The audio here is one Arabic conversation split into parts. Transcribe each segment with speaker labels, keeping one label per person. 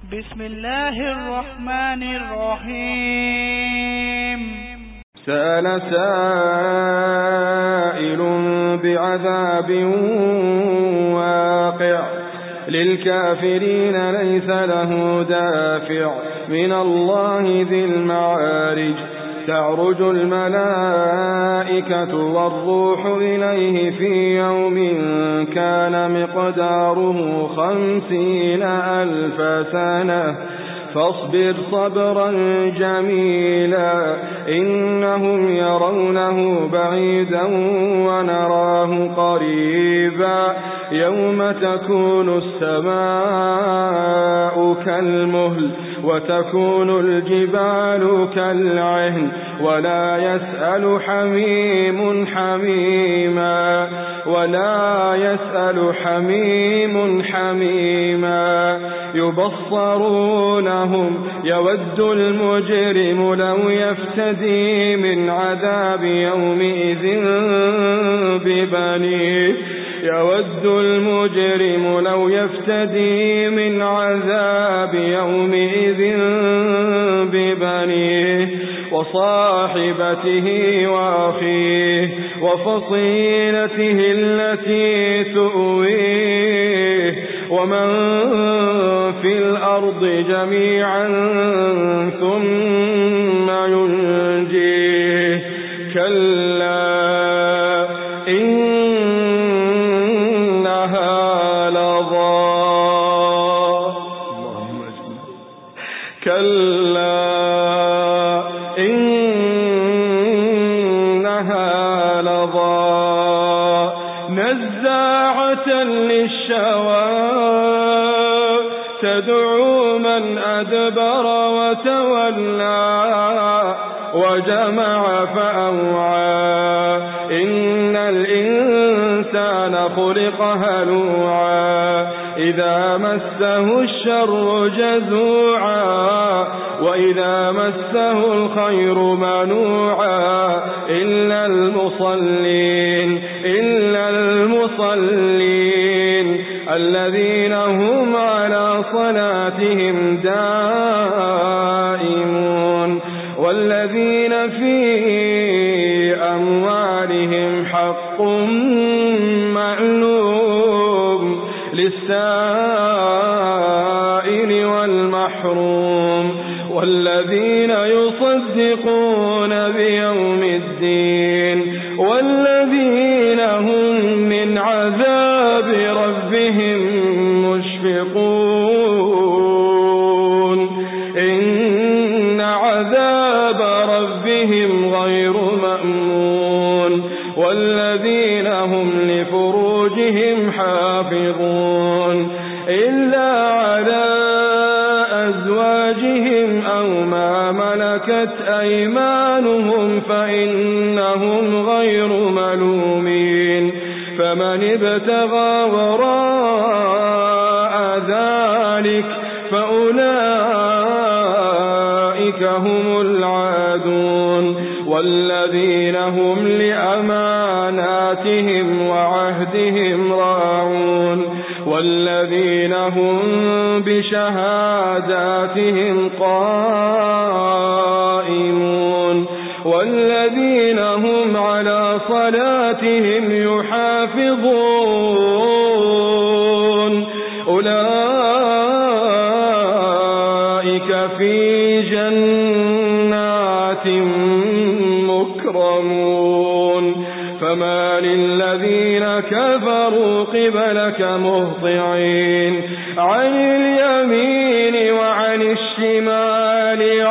Speaker 1: بسم الله الرحمن الرحيم.
Speaker 2: سأل سائل بعذاب واقع للكافرين ليس له دافع من الله ذي المعارج تعرج الملائكة والروح إليه في يوم كان مقداره 50,000 سنة فاصبر صبرا جميلا إنهم يرونه بعيدا ونراه قريبا يوم تكون السماء كالمهل وتكون الجبال كالعهن ولا يسأل حميم حميما يبصرونهم يود المجرم لو يفتدي من عذاب يومئذ ببنيه يود المجرم لو يفتدي من عذاب يومئذ ببنيه وصاحبته وأخيه وفصيلته التي تؤويه ومن في الأرض جميعا ثم ينجيه كلا إنها لظى نزاعة للشوى تدعو من أدبر وتولى وجمع فأوعى إن الإنسان خلق هلوعا إذا مسه الشر جزوعا وإذا مسه الخير منوعا إلا المصلين الذين هم على صلاتهم دائمون والذين في أموالهم حق معلوم للسائل والمحروم والذين يصدقون بيوم الدين والذين هم من عذاب ربهم مشفقون إن عذاب ربهم غير مأمون والذين هم لفروجهم حافظون إلا على أزواجهم أو ما ملكت أيمانهم فإنهم غير ملومين فمن ابتغى وراء ذلك فأولئك هم العادون والذين هم لأماناتهم وعهدهم راعون والذين هم بشهاداتهم قائمون والذين هم على صلاتهم يحافظون أولئك في جنات مكرمون فما للذين كفروا قبلك مهطعين عن اليمين وعن الشمال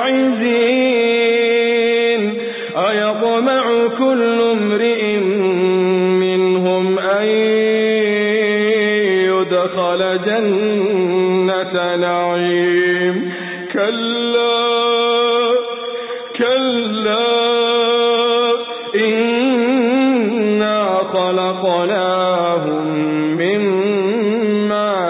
Speaker 2: عزين أيطمع كل امرئ منهم أن يدخل جنة نعيم كلا إنا خلقناهم مما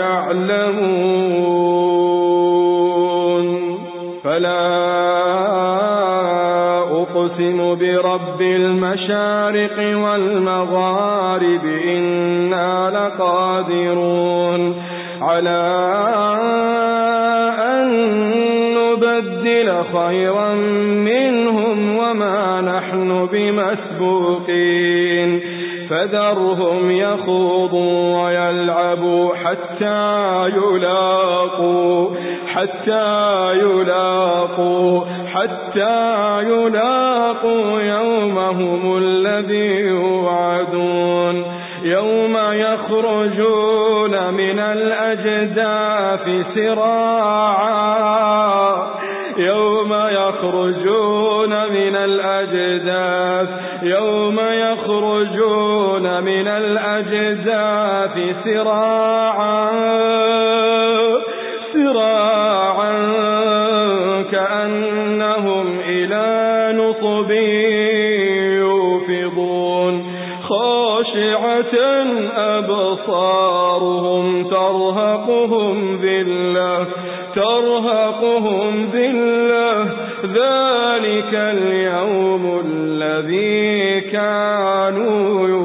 Speaker 2: يعلمون فلا أقسم برب المشارق والمغارب إنا لقادرون على خيرا منهم وما نحن بمسبوقين فذرهم يخوضوا ويلعبوا حتى يلاقوا يومهم الذي يوعدون يوم يخرجون من الأجداث سراعا كأنهم إلى نصب يوفضون خاشعة أبصارهم ترهقهم ذلة ذلك اليوم الذي كانوا